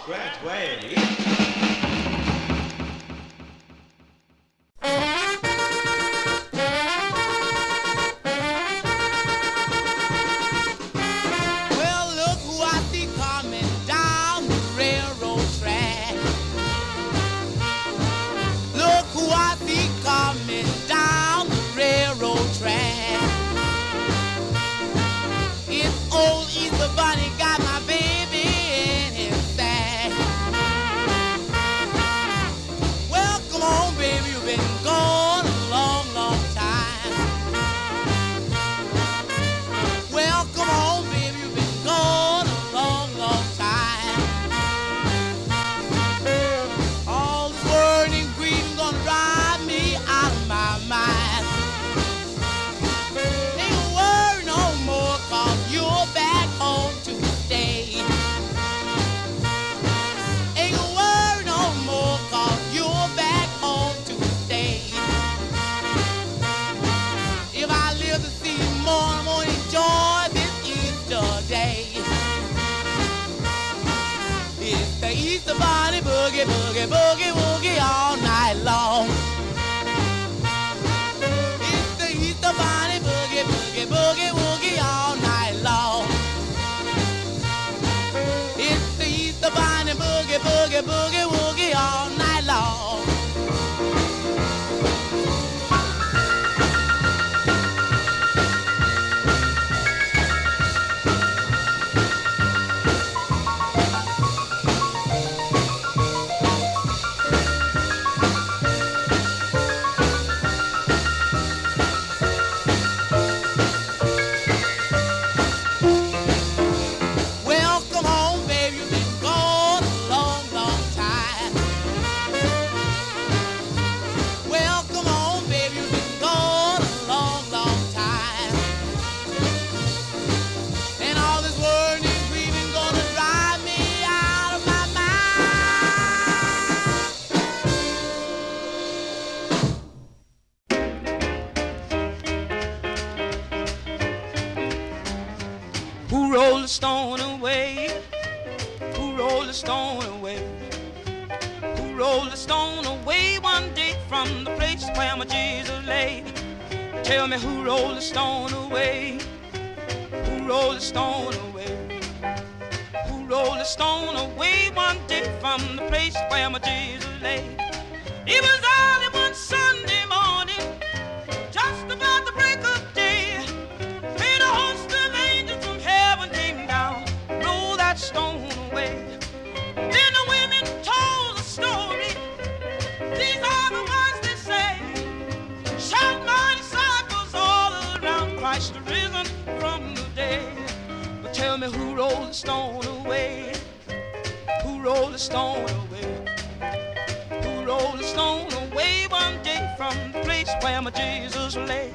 Grant Way. Boogie, boogie, woogie all night long. It's the Easter Bunny, boogie, boogie, boogie, woogie all night long. It's the Easter Bunny, boogie, boogie, boogie, woogie all night long. rolled the stone away? Who rolled the stone away? Who rolled the stone away one day from the place where my Jesus lay? Tell me who rolled the stone away? Who rolled the stone away? Who rolled the stone away one day from the place where my Jesus lay? It was early one Sunday morning, just about the break of day, when a host of angels from heaven came down, rolled that stone away. Then the women told the story. These are the words they say: shout my disciples all around, Christ risen from the dead. But tell me who rolled the stone away? Who rolled the stone away? Who rolled the stone away one day from the place where my Jesus lay?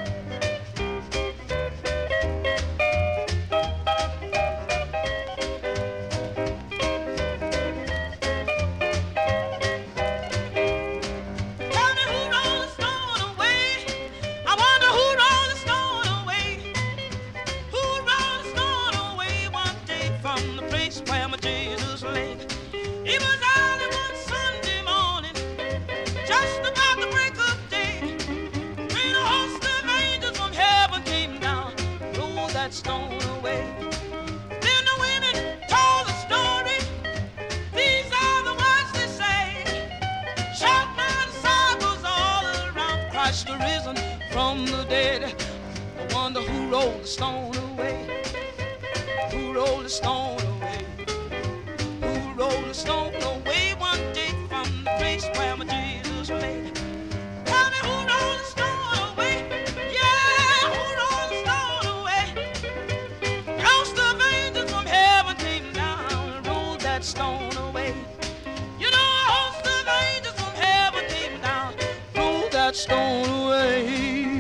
From the dead, I wonder who rolled the stone away? Who rolled the stone away? Who rolled the stone away one day from the place where my Jesus lay? Tell me who rolled the stone away? Yeah, who rolled the stone away? Host of angels from heaven came down and rolled that stone away. You know, a host of angels from heaven came down, rolled that stone away.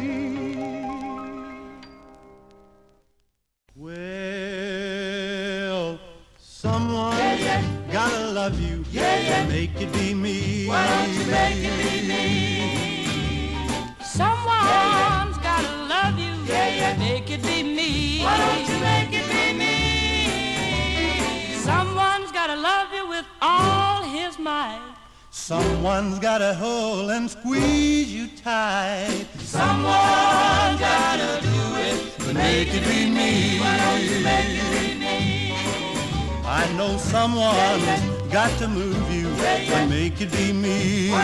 Love you, make it be me. Why don't you make it be me? Someone's gotta love you, make it be me. Why don't you make it be me? Someone's gotta love you with Someone's got a hold and squeeze you tight. Someone gotta do it, but make it be me. I know someone's got to move you, but make it be me.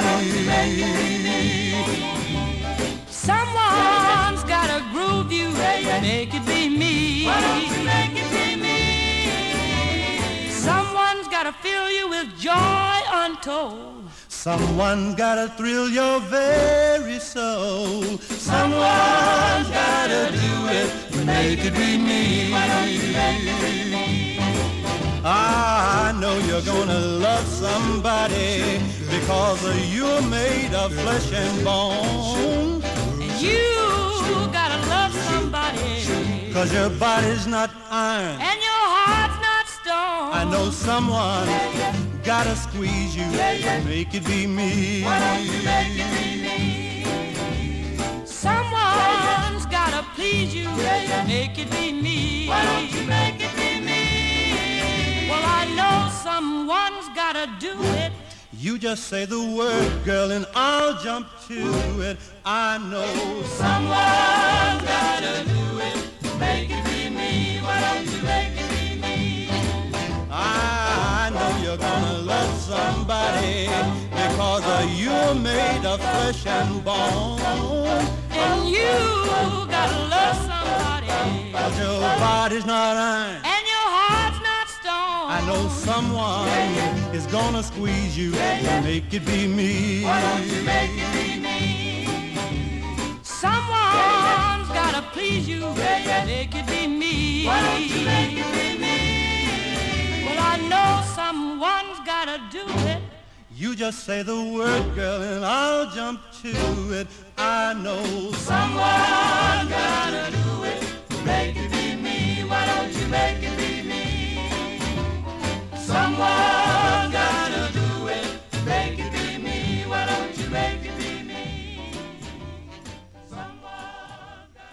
Someone's gotta groove you, make it be me. Someone's gotta fill you with joy untold. Someone's gotta thrill your very soul. Someone's gotta do it, but make it be me. I know you're gonna love somebody because you're made of flesh and bone. And you gotta love somebody, Cause your body's not iron and your heart's not stone. I know someone gotta squeeze you, make it be me. Someone's gotta please you, make it be me. Why don't you make it be me? Well, I know someone's gotta do it. You just say the word, girl, and I'll jump to it. I know Someone's gotta do it, make it be me. Why don't you make it be me? I know you're gonna love somebody because you're made of flesh and bone. And you gotta love somebody, Cause your body's not iron and your heart's not stone. I know someone is gonna squeeze you, make it be me. Why don't you make it be me? Someone's gotta please you, make it be me. Why don't you make it be me? Well, I know someone's gotta do it. You just say the word, girl, and I'll jump to it. I know Someone gotta do it, make it be me. Why don't you make it be me? Someone gotta do it, make it be me. Why don't you make it be me? Someone got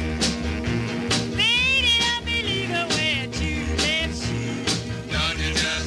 Lady, I believe her when you left.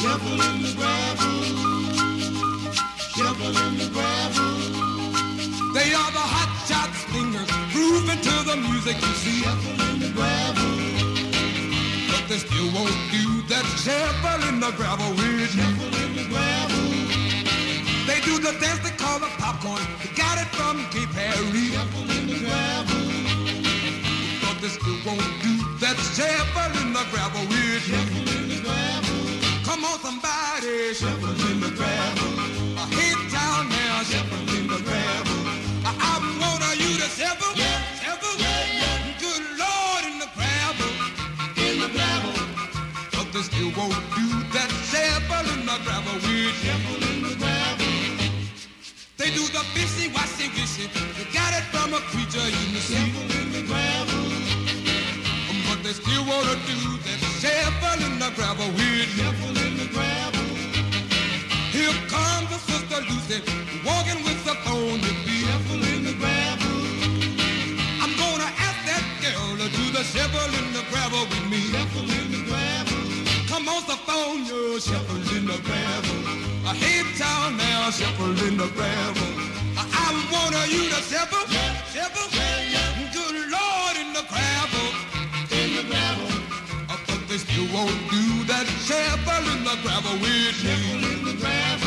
Shuffling the gravel, shuffling the gravel. They are the hot shot singers, grooving to the music you see. Shuffling the gravel, But they still won't do that shuffling the gravel with me. shuffling the gravel, They do the dance they call the popcorn. They got it from Cape Harry. shuffling the gravel, But they still won't do that shuffling the gravel with me. shuffling the gravel, Come on, somebody, shuffling the gravel. Hit town now, shuffling the gravel. I want you to shuffle, shuffle. Good Lord, in the gravel, in the gravel, but they still won't do that shuffling the gravel with me. shuffling the gravel, They do the fishy, washy, wishy. They got it from a creature in the sea. shuffling the gravel, But they still wanna do that shuffling the gravel with me. shuffling the gravel, Here comes the sister Lucy, walking with the phony beat. shuffling the gravel, I'm gonna ask that girl to do the shuffling the gravel with me. shuffling the gravel, Come on, the phone, you're shuffling the gravel. Hey, town now, shuffling the gravel. I want you to shuffle, shuffle. Good Lord, in the gravel. in the gravel, But they still won't do that shuffling the gravel with me. in the gravel.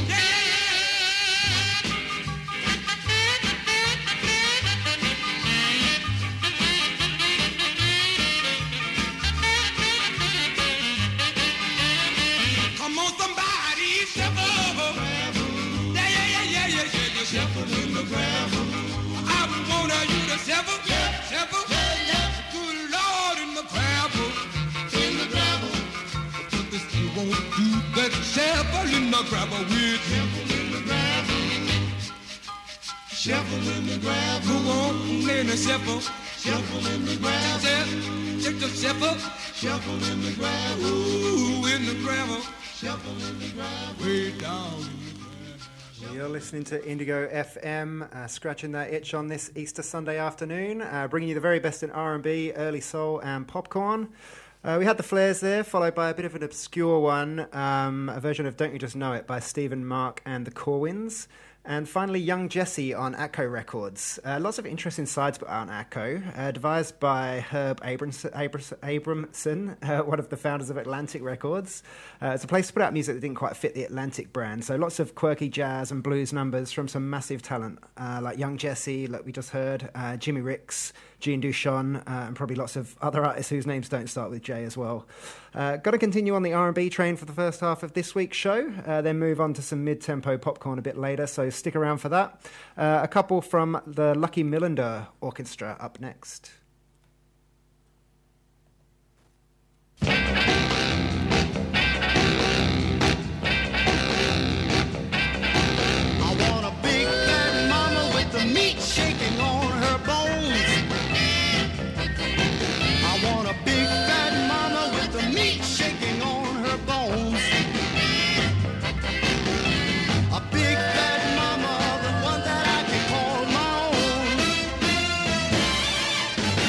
Come on, somebody, shuffle. Yeah, shuffle in the gravel. I want you to shuffle, shuffle. Good Lord, in the gravel. In the gravel, But they still won't do that shuffle in the gravel with me. in the gravel, shuffle in the gravel, Go on, in the shuffle. shuffle in the gravel, Check the shuffle. shuffle in the gravel, Ooh, in the gravel. shuffle in the gravel. Way down. You're listening to Indigo FM, scratching that itch on this Easter Sunday afternoon, bringing you the very best in R&B, early soul and popcorn. We had the Flares there, followed by a bit of an obscure one, a version of Don't You Just Know It by Stephen Mark and the Corwins. And finally, Young Jesse on Atco Records. Lots of interesting sides on Atco, devised by Herb Abramson, one of the founders of Atlantic Records. It's a place to put out music that didn't quite fit the Atlantic brand. So lots of quirky jazz and blues numbers from some massive talent, like Young Jesse, like we just heard, Jimmy Ricks, Jean Duchon, and probably lots of other artists whose names don't start with J as well. Got to continue on the R&B train for the first half of this week's show, then move on to some mid-tempo popcorn a bit later, so stick around for that. A couple from the Lucky Millinder Orchestra up next. I want a big fat mama with the meat shaking on her bones. I want a big fat mama with the meat shaking on her bones. A big fat mama, the one that I can call my own.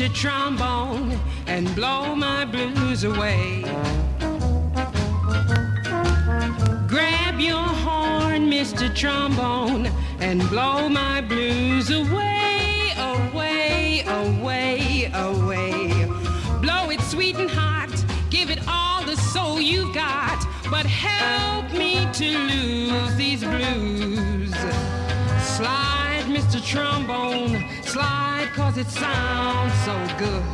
Mr. Trombone, and blow my blues away. Grab your horn, Mr. Trombone, and blow my blues away, away, away, away. Blow it sweet and hot, give it all the soul you got, but help me to lose these blues. Slide, Mr. Trombone, slide, 'cause it sounds so good.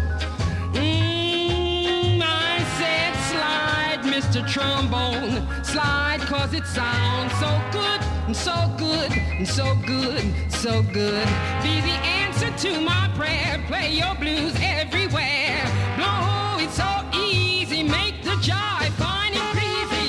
I said slide, Mr. Trombone, slide, 'cause it sounds so good, and so good, and so good, so good. Be the answer to my prayer, play your blues everywhere. Blow it so easy, make the joy fine and breezy.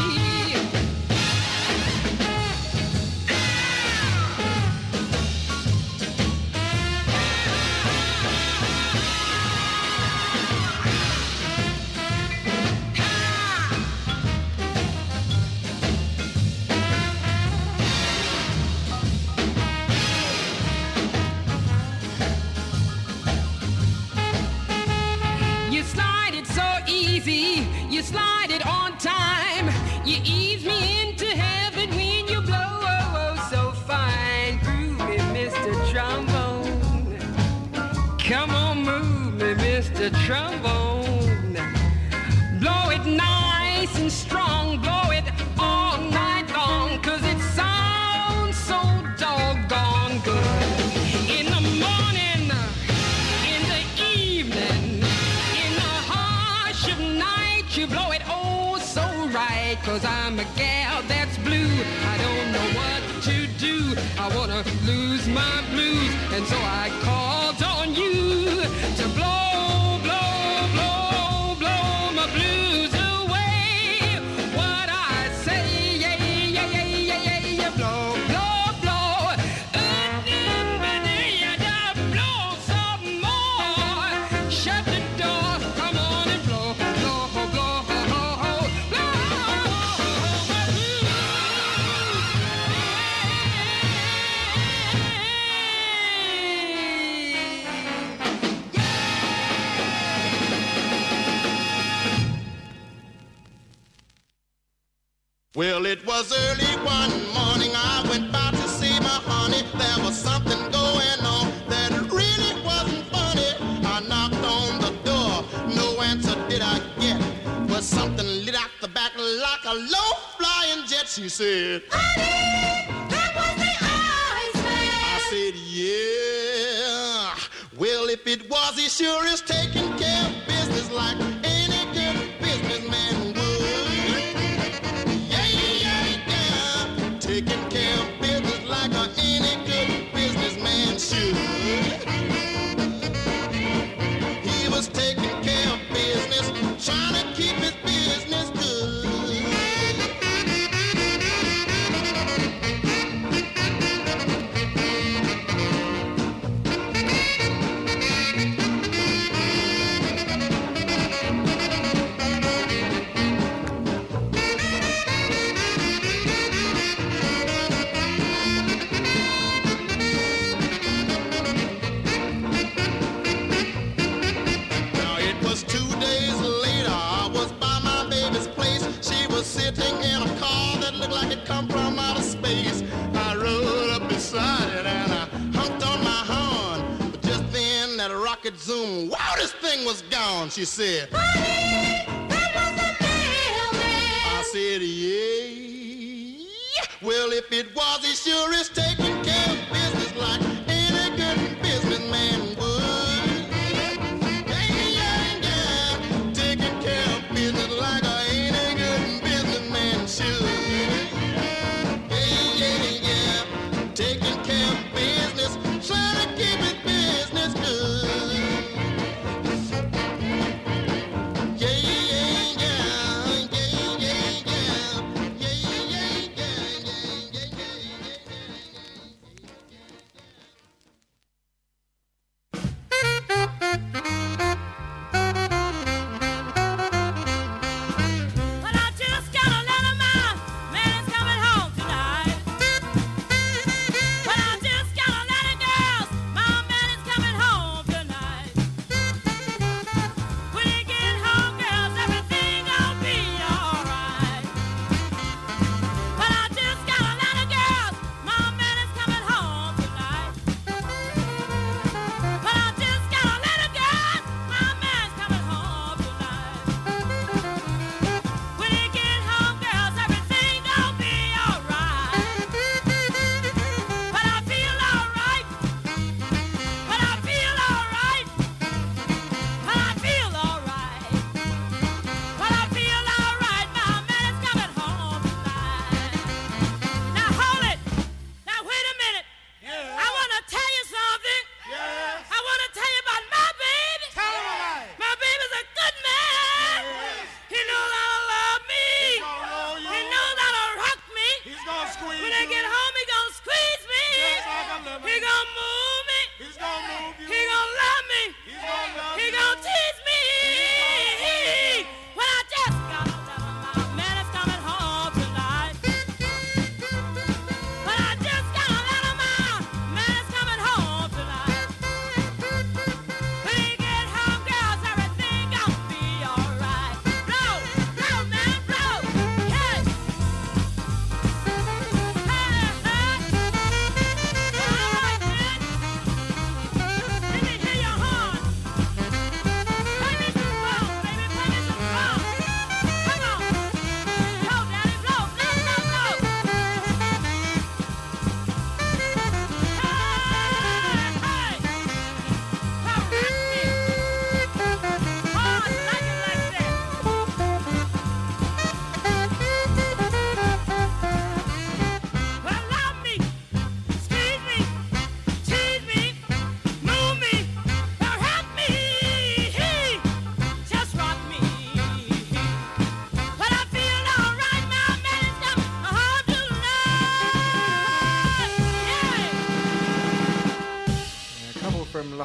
You slide it on time. You ease me into heaven when you blow so fine. Groove me, Mr. Trombone. Come on, move me, Mr. Trombone. Blow it nice and strong. Blow it all night long, 'cause it sounds so doggone good. In the morning, in the evening, in the hush of night, you blow it oh so right, 'cause I'm a gal that's blue. I don't know what to do. I wanna lose my blues, and so I called on you to blow, blow, blow, blow my blues away. What I say, yeah, yeah, yeah, yeah, yeah, yeah, blow, blow, blow. Blow some more. Shut the door, come on and blow, blow, blow, blow, blow my blues. Well, it was early one morning, I went by to see my honey. There was something going on that really wasn't funny. I knocked on the door, no answer did I get, but something lit out the back like a low-flying jet. She said, "Honey, that was the Iceman." I said, "Yeah." Well, if it was, he sure is taking care of business like any good businessman would. Taking care of business like any good businessman should. He was taking care of business, trying to keep his business good. Sitting in a car that looked like it come from outer space. I rode up beside it and I humped on my horn. But just then that rocket zoomed, wow, this thing was gone. She said, "Honey, that was the mailman." I said, "Yeah." Well, if it was, he sure is taking care of business like any good businessman would. Yeah, yeah, yeah. Taking care of business like any good businessman should. Yeah, yeah, yeah. Taking care of business, trying to keep his business good. Yeah, yeah, yeah. Yeah, yeah, yeah. Yeah, yeah, yeah. Yeah, yeah, yeah.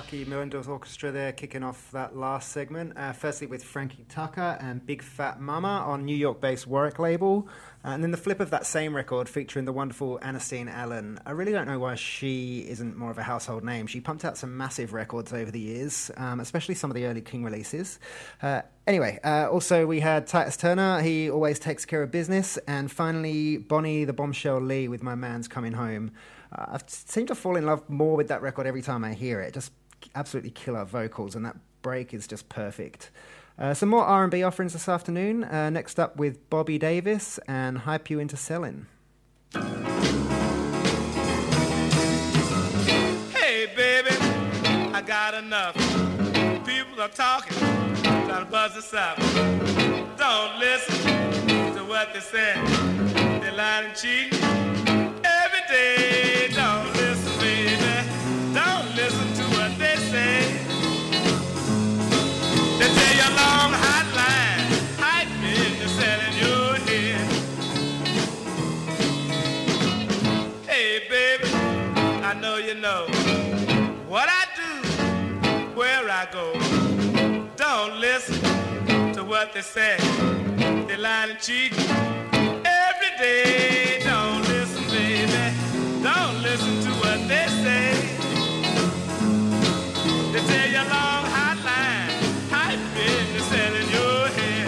Bucky Millendorf Orchestra there, kicking off that last segment. Firstly with Frankie Tucker and Big Fat Mama on New York-based Warwick label. And then the flip of that same record featuring the wonderful Ernestine Allen. I really don't know why she isn't more of a household name. She pumped out some massive records over the years, especially some of the early King releases. Anyway, also we had Titus Turner, he always takes care of business. And finally, Bonnie the Bombshell Lee with My Man's Coming Home. I seem to fall in love more with that record every time I hear it. Just absolutely killer vocals, and that break is just perfect. Some more R&B offerings this afternoon. Next up with Bobby Davis and Hype You Into Selling. Hey, baby, I got enough. People are talking, trying to buzz us up. Don't listen to what they say. They're lying and cheating every day. Don't listen, baby. Don't listen to what they say. They tell you a long hotline, hype business selling your head. Hey, baby, I know you know what I do, where I go. Don't listen to what they say. They're lying and cheating every day. Don't listen, baby. Don't listen to what they say. They tell you a long hotline, hype business selling your head.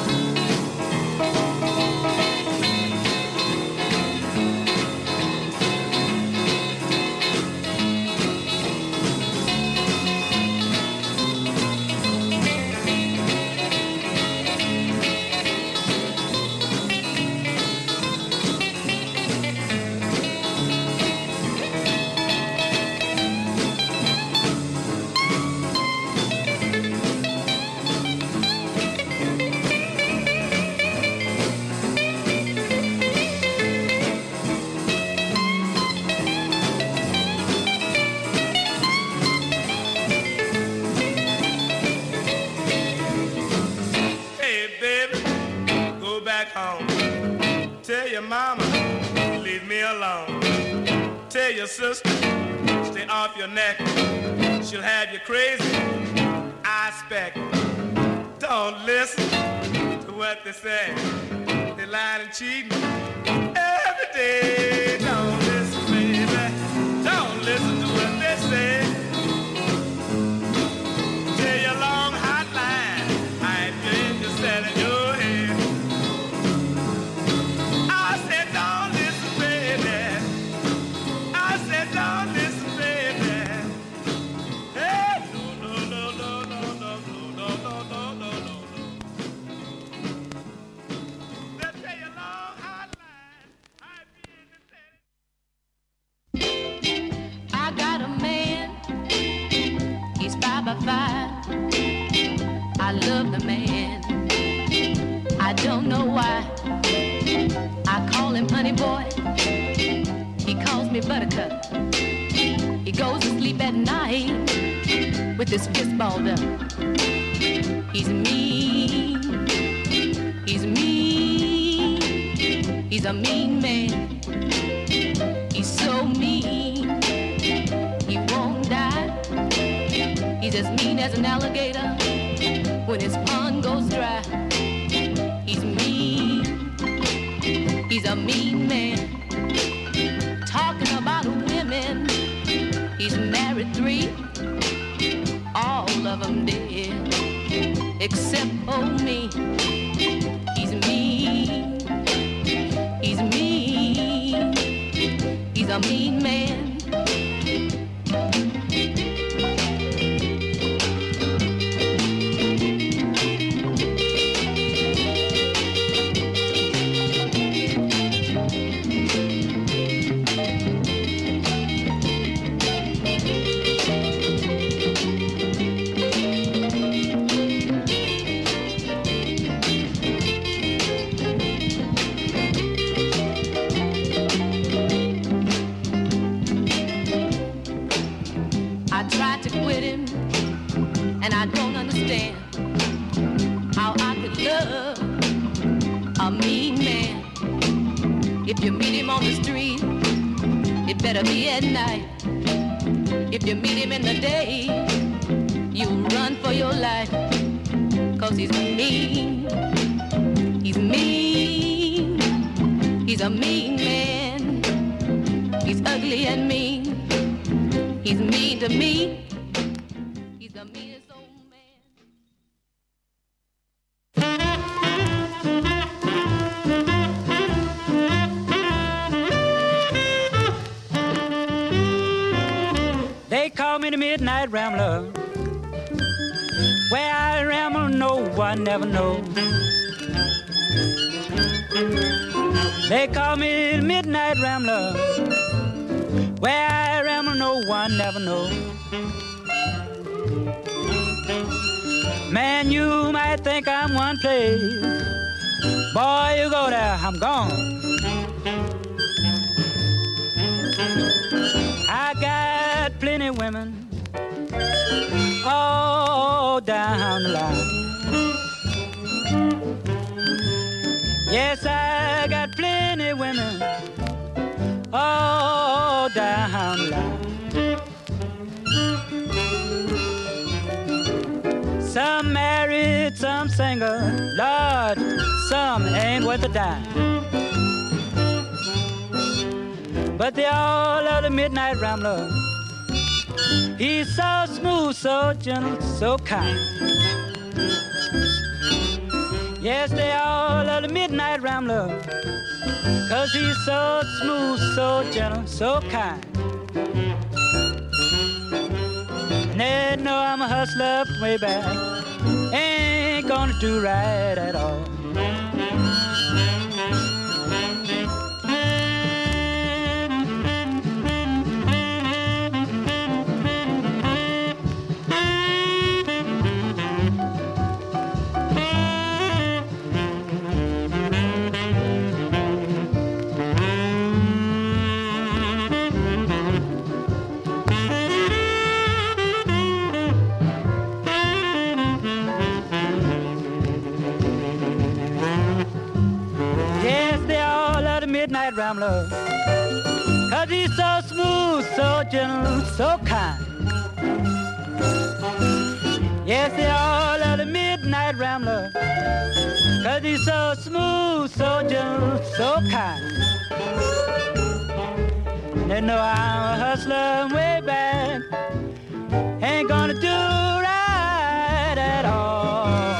Tell your mama, leave me alone. Tell your sister, stay off your neck. She'll have you crazy, I expect. Don't listen to what they say. They lying and cheating every day. Don't listen, baby. Don't listen to what they say. Tell your long hotline, I've been just selling your head. I said, don't listen, baby. I said, don't listen, baby. Hey, no, no, no, no, no, no, no, no, no, no, no, no. Let's tell your long hotline, I've been just selling. I got a man, he's 5 by 5. I love the man, I don't know why. I call him honey boy, he calls me buttercup. He goes to sleep at night with his fist balled up. He's mean, he's mean, he's a mean man. He's so mean, he won't die. He's as mean as an alligator when his pond goes dry. He's mean, he's a mean man. Talking about women, he's married 3, all of them dead, except for me. He's mean, he's mean, he's a mean man. If you meet him on the street, it better be at night. If you meet him in the day, you run for your life, 'cause he's mean. He's mean. He's a mean man. He's ugly and mean. He's mean to me. He's the meanest old man. They call me the Midnight Rambler. Where I ramble, no one never knows. They call me the Midnight Rambler. Where I ramble, no one never knows. Man, you might think I'm one place. Boy, you go there, I'm gone. I got plenty women all down the line. Yes, I got plenty women all down the line. Some married, some single, Lord, some ain't worth a dime. But they all love the Midnight Rambler. He's so smooth, so gentle, so kind. Yes, they all love the Midnight Rambler, 'cause he's so smooth, so gentle, so kind. And they know I'm a hustler from way back. Ain't gonna do right at all. Midnight Rambler, 'cause he's so smooth, so gentle, so kind. Yes, they all love the Midnight Rambler, 'cause he's so smooth, so gentle, so kind. They know I'm a hustler way back, ain't gonna do right at all.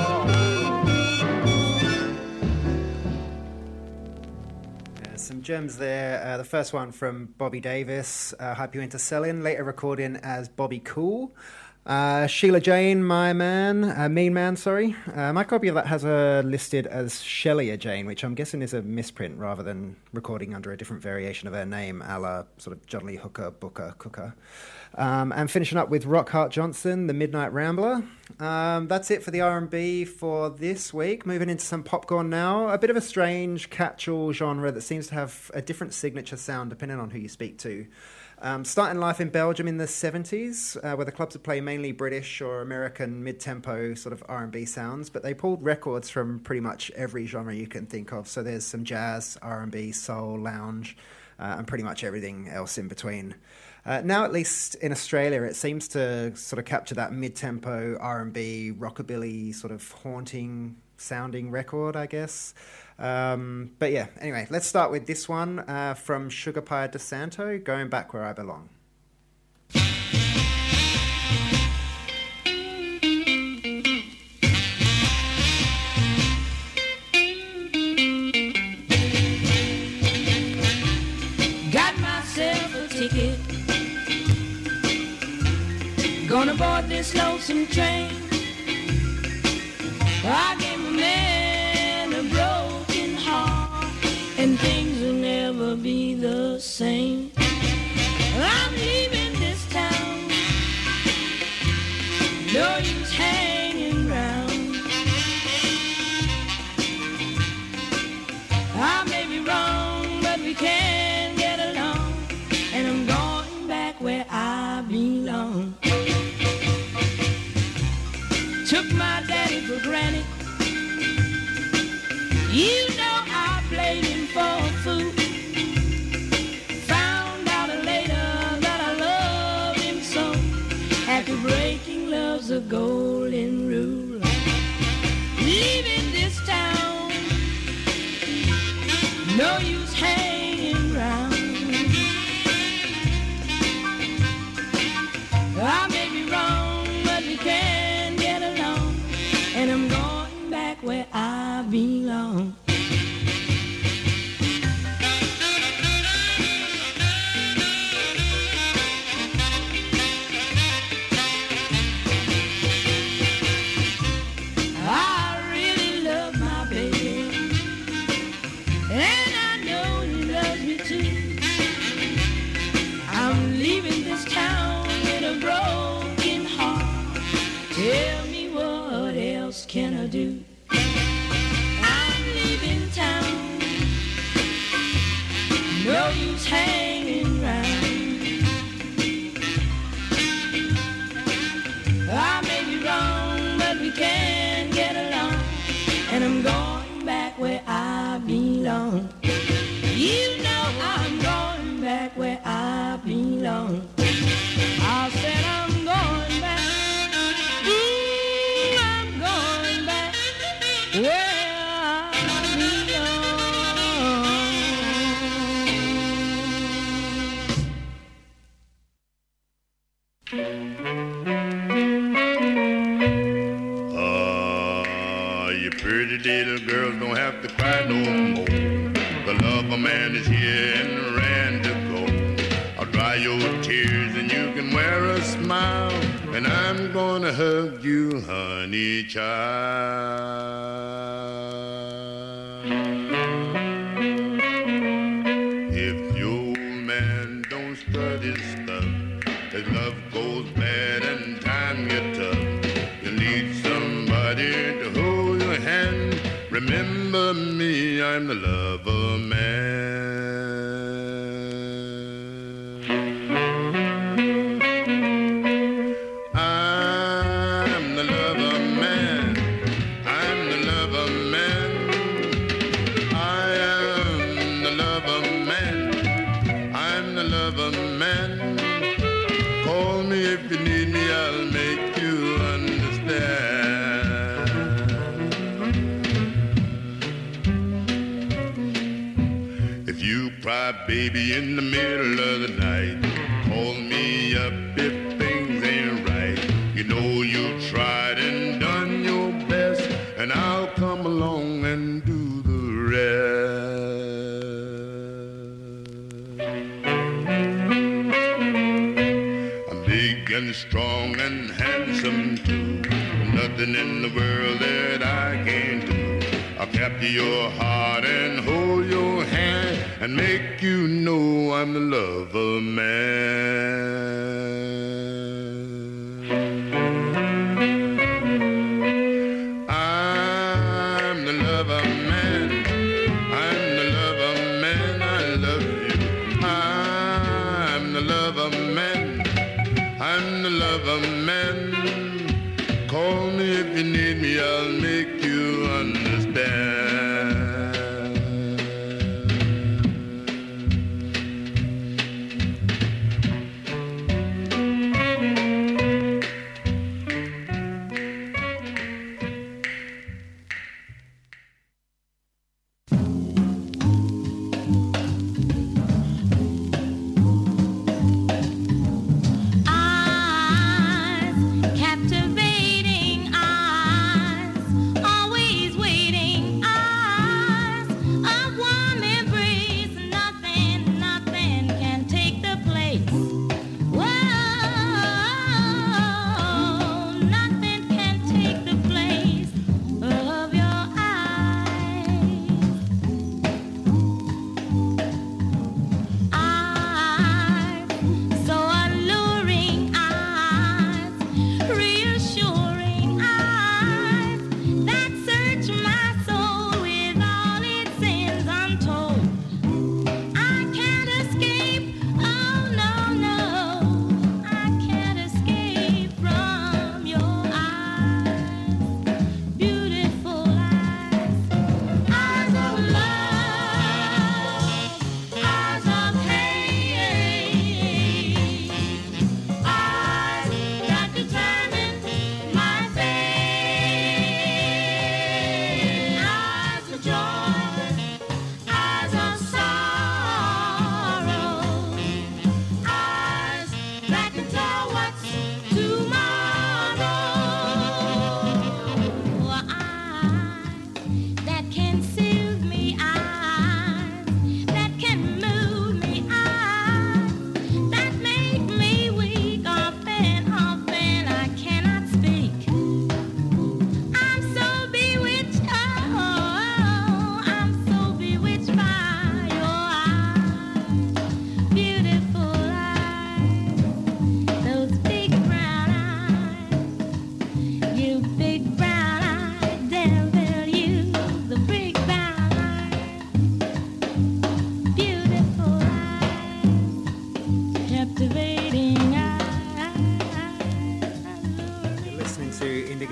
Some gems there. The first one from Bobby Davis, Hype You Into Selling, later recording as Bobby Cool. Sheila Jane, My Man, Mean Man, sorry. My copy of that has her listed as Shelia Jane, which I'm guessing is a misprint rather than recording under a different variation of her name, a la sort of John Lee Hooker, Booker, Cooker. And finishing up with Rockhart Johnson, The Midnight Rambler. That's it for the R&B for this week. Moving into some popcorn now. A bit of a strange catch-all genre that seems to have a different signature sound depending on who you speak to. Starting life in Belgium in the 70s, where the clubs would play mainly British or American mid-tempo sort of R&B sounds, but they pulled records from pretty much every genre you can think of. So there's some jazz, R&B, soul, lounge, and pretty much everything else in between. Now, at least in Australia, it seems to sort of capture that mid-tempo R&B, rockabilly sort of haunting sounding record, I guess. But yeah, anyway, let's start with this one from Sugar Pie DeSanto, Going Back Where I Belong. Got myself a ticket, gonna board this lonesome train. I gave a man a broken heart, and things will never be the same. I'm leaving this town, no use hanging round. I may be wrong, but we can get along, and I'm going back where I belong. Took my daddy for granted, you know I played him for a fool. Found out later that I loved him so. No use hanging round. I may be wrong, but we can get along. And I'm going back where I belong. You know I'm going back where I belong. I said I'm going back. I'm going back where pretty little girls don't have to cry no more. The love of man is here and ran to go. I'll dry your tears and you can wear a smile. And I'm gonna hug you, honey child. If your man don't strut his stuff, his love goes bad and time gets tough. You need somebody to hold your hand. Remember me, I'm the lover man. I'm the lover man. I'm the lover man. I am the lover man. I'm the lover man. Call me if you need me, I'll make you understand. If you cry, baby, in the middle of the night, call me up if things ain't right. You know you tried and done your best, and I'll come along and do the rest. I'm big and strong and handsome too. Nothing in the world that I can't do. I'll capture your heart and hold your hand and make you know I'm the lover man. I'm the lover man. I'm the lover man. I love you. I'm the lover man. I'm the lover man. Call me if you need me, I'll make you understand. Captivating eyes, always waiting eyes.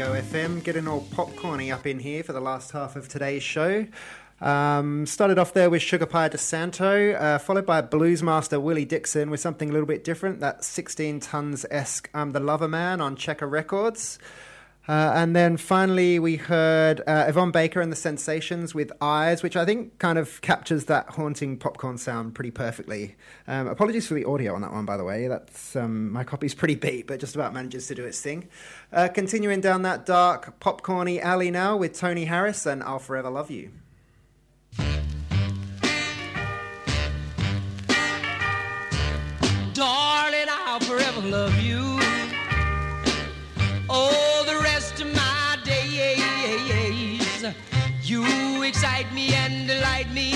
Indigo FM, getting all popcorny up in here for the last half of today's show. Started off there with Sugar Pie DeSanto, followed by Bluesmaster Willie Dixon with something a little bit different, that 16 Tons-esque I'm the Lover Man on Checker Records. And then finally we heard Yvonne Baker and the Sensations with Eyes, which I think kind of captures that haunting popcorn sound pretty perfectly. Apologies for the audio on that one, by the way. That's my copy's pretty beat, but just about manages to do its thing. Continuing down that dark, popcorny alley now with Tony Harris and I'll Forever Love You. Darling, I'll forever love you. Oh, the rest of my days. You excite me and delight me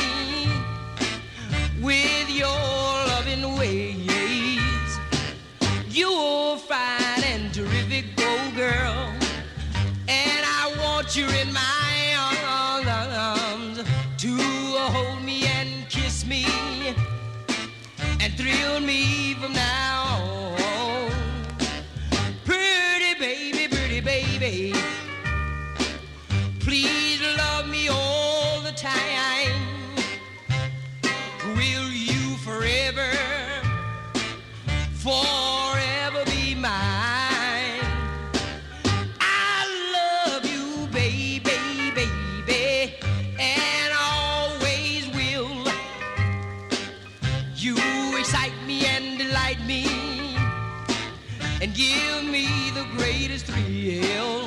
with your loving ways. You're fine and terrific, oh girl, and I want you in my arms to hold me and kiss me and thrill me from now on. Pretty baby, please love me all the time. Will you forever, forever be mine? I love you, baby, and always will. You excite me and delight me and give me the greatest thrill.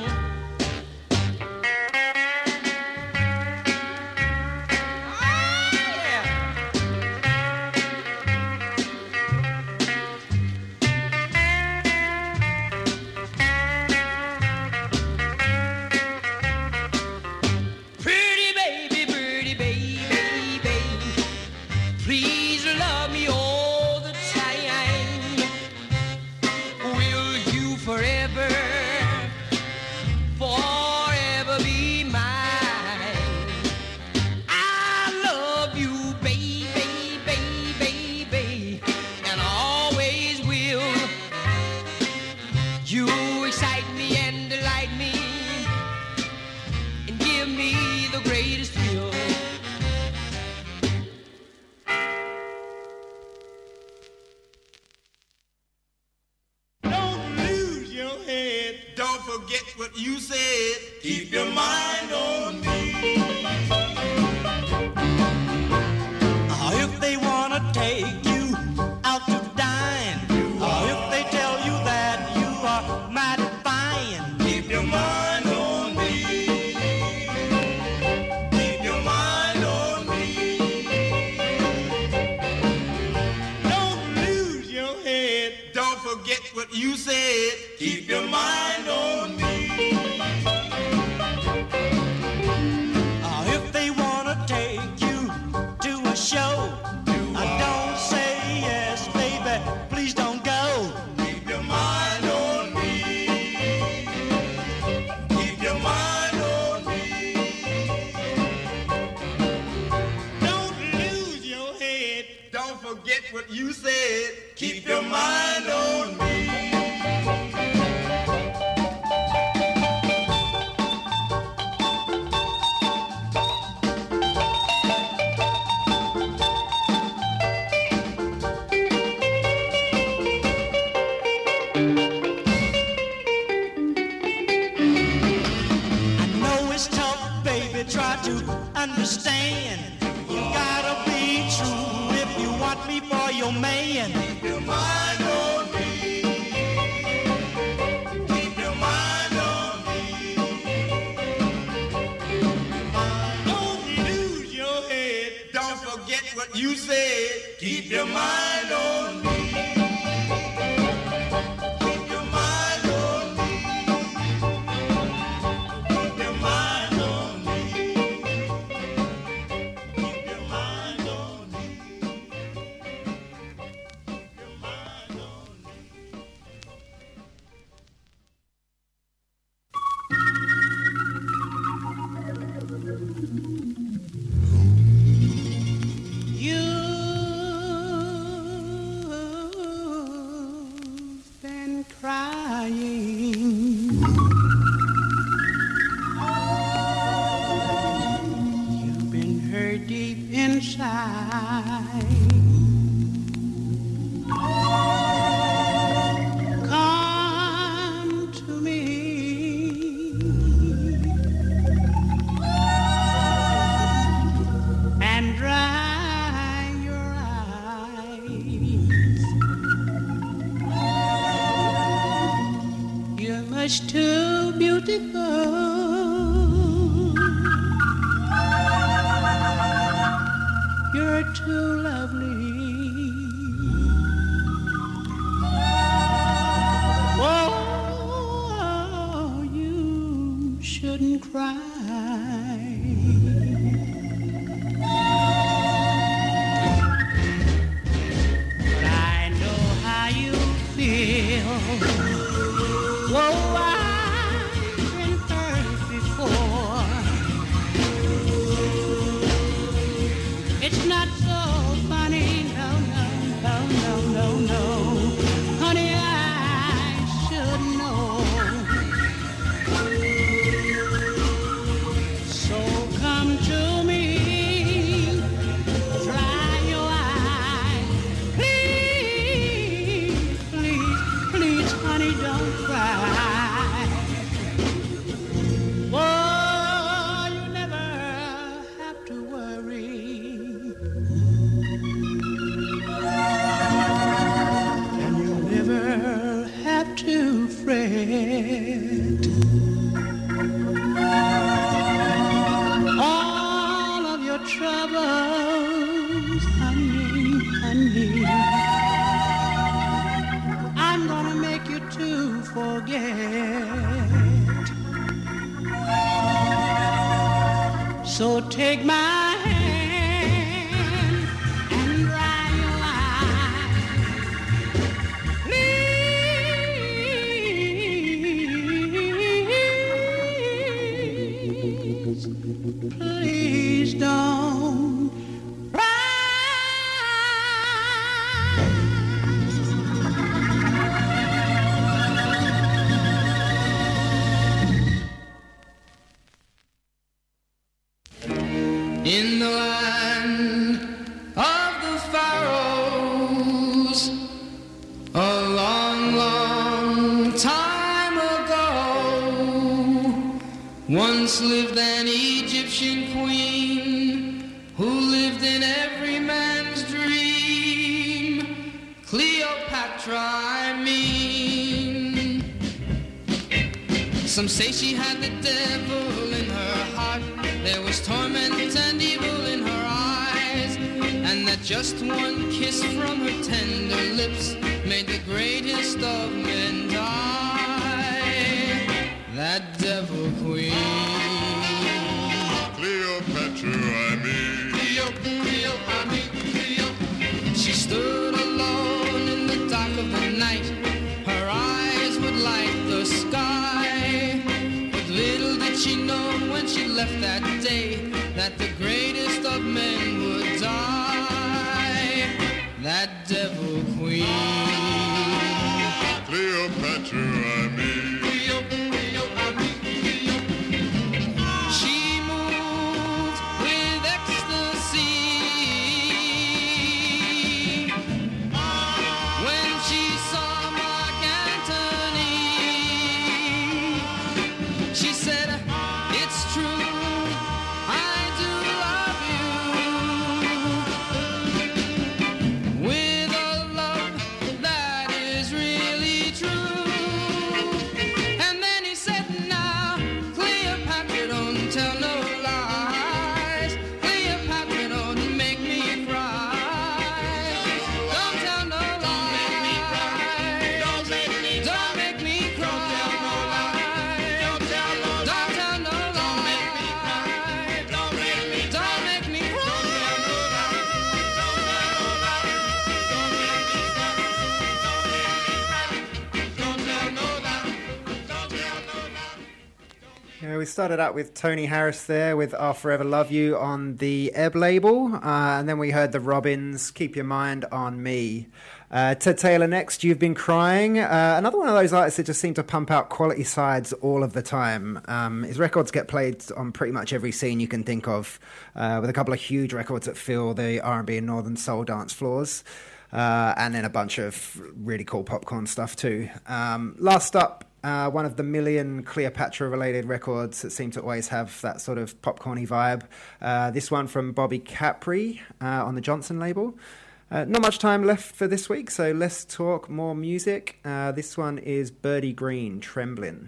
You said, keep your mind on me. If they wanna take you out to dine, if they tell you that you are mighty fine, keep your mind on me. Keep your mind on me. Don't lose your head. Don't forget what you said. Keep your mind on me. If they wanna take you to a show, don't say yes, baby, please don't go. Keep your mind on me. Keep your mind on me. Don't lose your head. Don't forget what you said. Keep your mind on me. Try to understand. You gotta be true if you want me for your man. Keep your mind on me. Keep your mind on me. Don't lose your head. Don't forget what you said. Keep your mind on me. Keep your mind on me. Keep your mind on me. Keep your mind on me. Keep your mind on me. You've been crying much too beautiful. You're too lovely. Oh, you shouldn't cry. But I know how you feel. Whoa, I've been hurt before. It's not so funny, no, no, no, no, no, no. Honey, I should know. So come to me, dry your eyes. Please, please, please, honey, don't cry. Oh, you never have to worry. And you never have to fret. All of your troubles, honey, honey, I'm gonna make you to forget. So take my hand and dry your eyes. Please, please don't cry. In the land of the pharaohs, a long, long time ago, once lived an Egyptian queen who lived in every man's dream. Cleopatra, I mean. Some say she had the devil in her heart. There was torment and evil in her eyes, and that just one kiss from her tender lips made the greatest of men die. That devil queen, Cleopatra, I mean. She stood alone in the dark of the night. Her eyes would light the sky. But little did she know when she left that day that the greatest of men would die. That devil queen, Cleopatra, I mean. she moved with ecstasy when she saw Mark Antony. She said, it's true, I do love you, with a love that is really true. And then he said, now, Cleopatra, don't tell no lies. Cleopatra, don't make me cry. Don't tell no lies. Don't make me cry. Don't make me cry. Don't tell no lies. Don't make me cry. Yeah, we started out with Tony Harris there with I'll Forever Love You on the Ebb label, and then we heard the Robins, Keep Your Mind on Me. Ted Taylor next, You've Been Crying. Another one of those artists that just seem to pump out quality sides all of the time. His records get played on pretty much every scene you can think of, with a couple of huge records that fill the R&B and Northern Soul dance floors. And then a bunch of really cool popcorn stuff too. Last up, one of the million Cleopatra-related records that seem to always have that sort of popcorny vibe. This one from Bobby Capri on the Johnson label. Not much time left for this week, so let's talk more music. This one is Birdie Green, Tremblin'.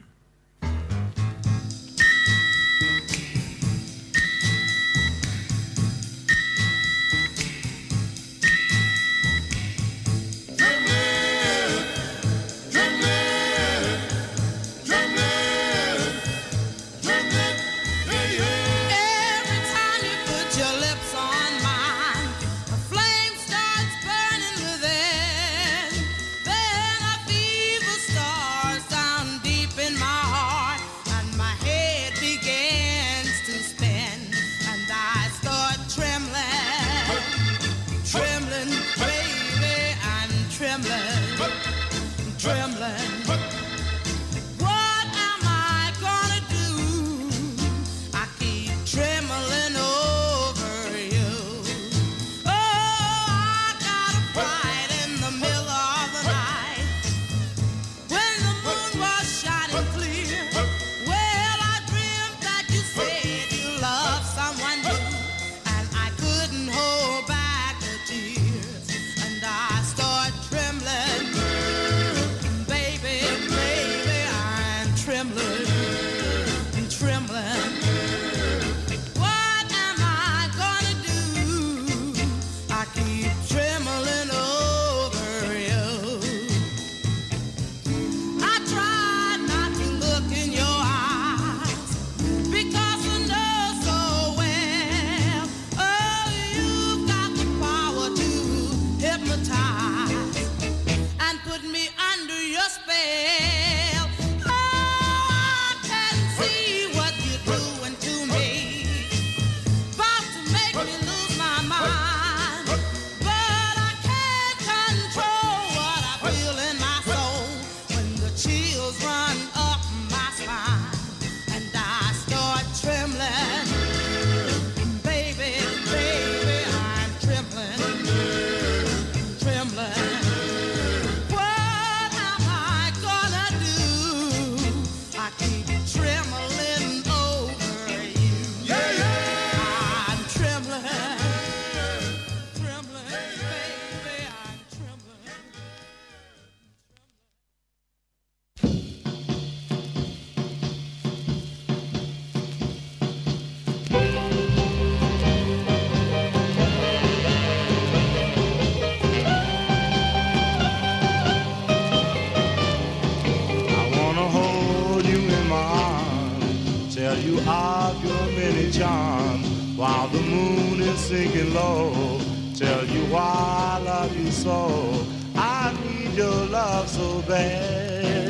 While the moon is sinking low, tell you why I love you so. I need your love so bad.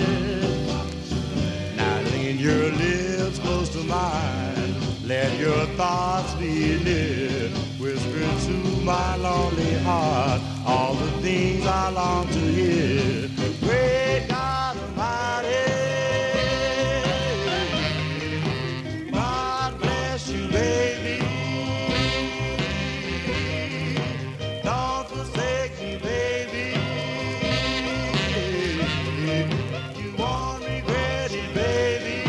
Now lean your lips close to mine, let your thoughts be lit, whispering to my lonely heart all the things I long to hear. Great God Almighty, God bless you, baby. Don't forsake me, baby. You won't regret it, baby.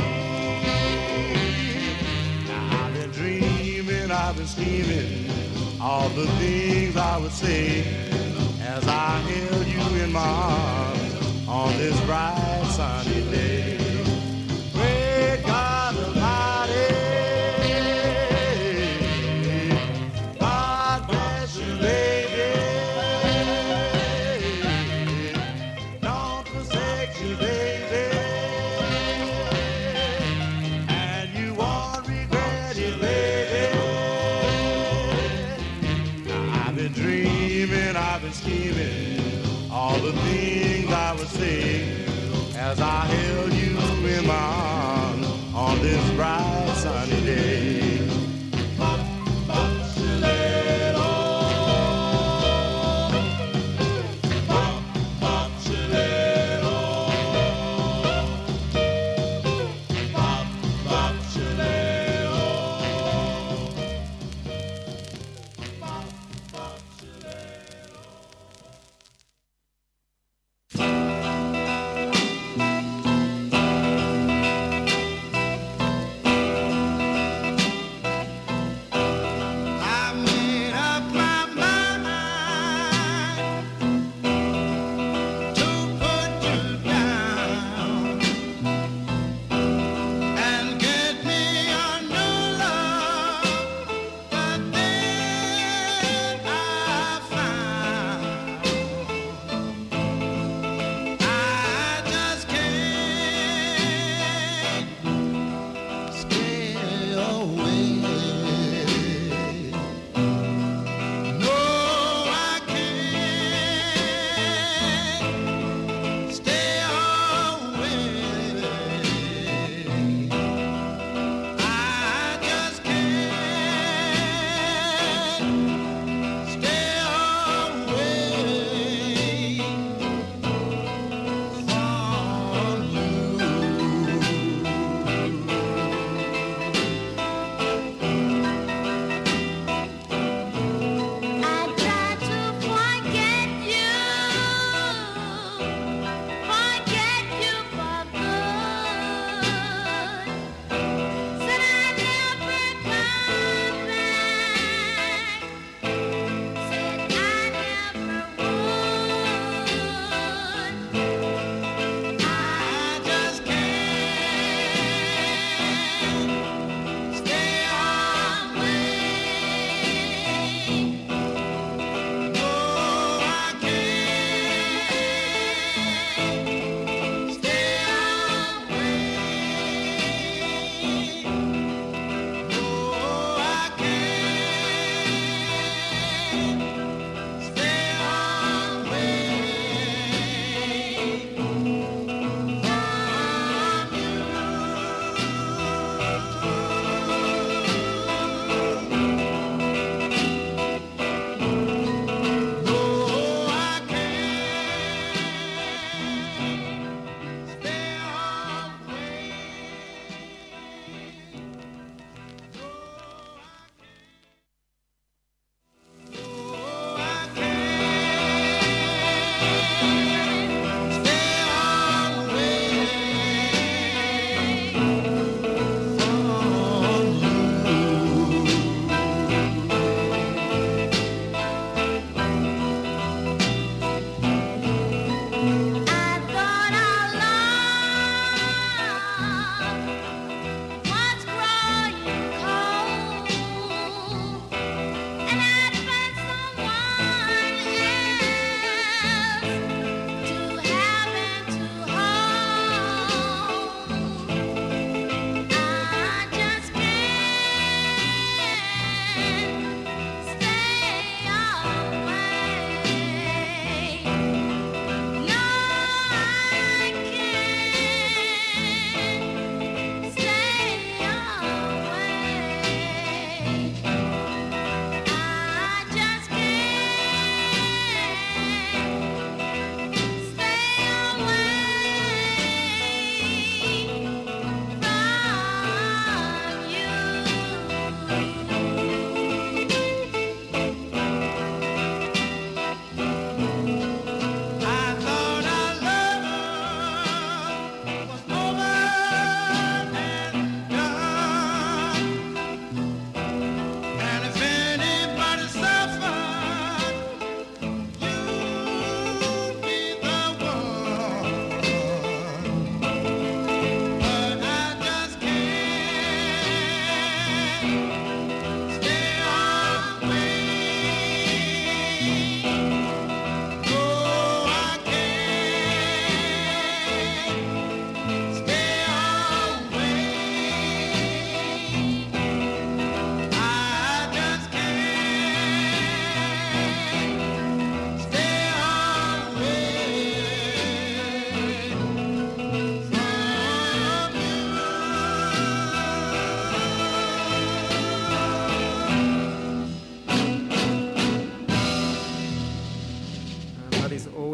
Now I've been dreaming, I've been scheming, all the things I would say as I held you in my arms on this bright sunny day. Great God Almighty, God bless you, baby. Don't forsake you, baby, and you won't regret it, baby. Now I've been dreaming, I've been scheming, all the things I would say as I held you in my arms on this bright sunny day.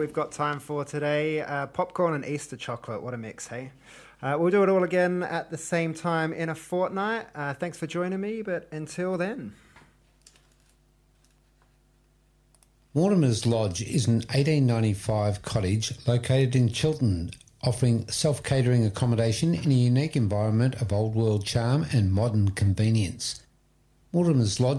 we've got time for today. Popcorn and Easter chocolate. What a mix, hey? We'll do it all again at the same time in a fortnight. Thanks for joining me, but until then. Mortimer's Lodge is an 1895 cottage located in Chiltern, offering self-catering accommodation in a unique environment of old-world charm and modern convenience. Mortimer's Lodge